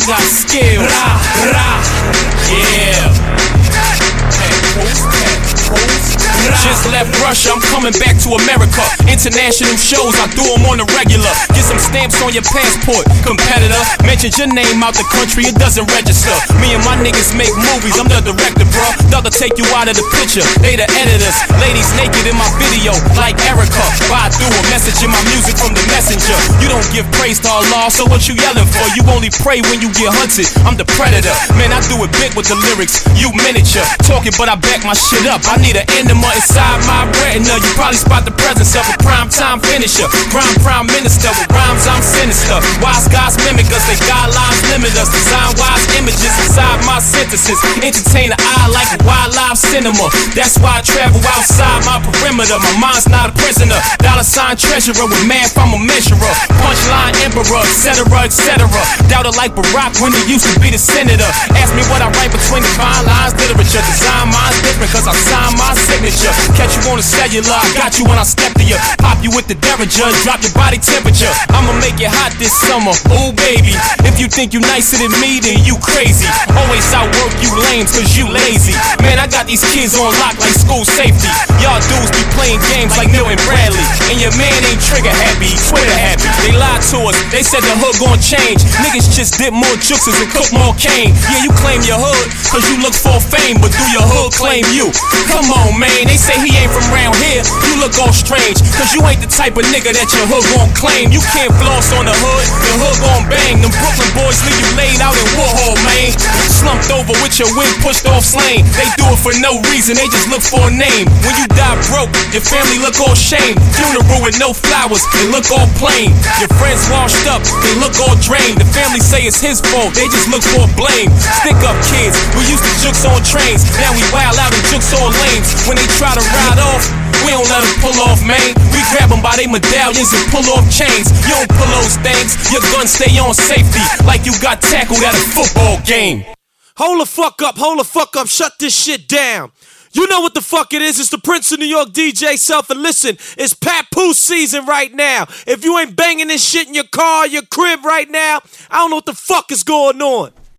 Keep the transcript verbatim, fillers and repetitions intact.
got skill. Rah, rah, yeah. Just left Russia, I'm coming back to America. International shows, I do them on the regular. Get some stamps on your passport, competitor. Mention your name out the country, it doesn't register. Me and my niggas make movies, I'm the director, bro. Thug'll take you out of the picture, they the editors. Ladies naked in my video, like Erica. Badu, a message in my music from the messenger. You don't give praise to Allah, so what you yelling for? You only pray when you get hunted, I'm the predator. Man, I do it big with the lyrics, you miniature. Talking, but I back my shit up. I need an enema inside my retina. You probably spot the presence of a prime time finisher. Prime prime minister with rhymes, I'm sinister. Wise guys mimic us, they guidelines limit us. Design wise images inside my sentences. Entertain the eye like a wildlife cinema. That's why I travel outside my perimeter. My mind's not a prisoner. Dollar sign treasurer with man from a measurer. Punchline emperor, etc, etc. Doubter like Barack when he used to be the senator. Ask me what I write between the fine lines. Literature, design mine's different cause I sign my signature. Catch you on the cellular, I got you when I step to you. Pop you with the Derringer, drop your body temperature. I'ma make it hot this summer, ooh baby. If you think you nicer than me, then you crazy. Always outwork you lames cause you lazy. Man, I got these kids on lock like school safety. Y'all dudes be playing games like Milton Bradley. And your man ain't trigger happy, Twitter happy. They lied to us, they said the hood gon' change. Niggas just dip more juxes and cook more cane. Yeah, you claim your hood cause you look for fame, but do your hood claim you? Come on, man, they say he ain't from round here. You look all strange, cause you ain't the type of nigga that your hood gon' claim. You can't floss on the hood, your hood gon' bang. Them Brooklyn boys leave you laid out in Warhol, man. Slumped over with your wig pushed off slain. They do it for no reason, they just look for a name. When you die broke, your family look all shamed. Funeral with no flowers, they look all plain. Your friends washed up, they look all drained. The family say it's his fault, they just look for blame. Stick up kids, we used to jukes on trains. Now we wild out and jukes on lanes. When they try to ride off, we don't let them pull off, man. We grab them by their medallions and pull off chains. You don't pull those things, your gun stay on safety. Like you got tackled at a football game. Hold the fuck up, hold the fuck up, shut this shit down. You know what the fuck it is, it's the Prince of New York D J Self, and listen, it's Papoose season right now. If you ain't banging this shit in your car, your crib right now, I don't know what the fuck is going on.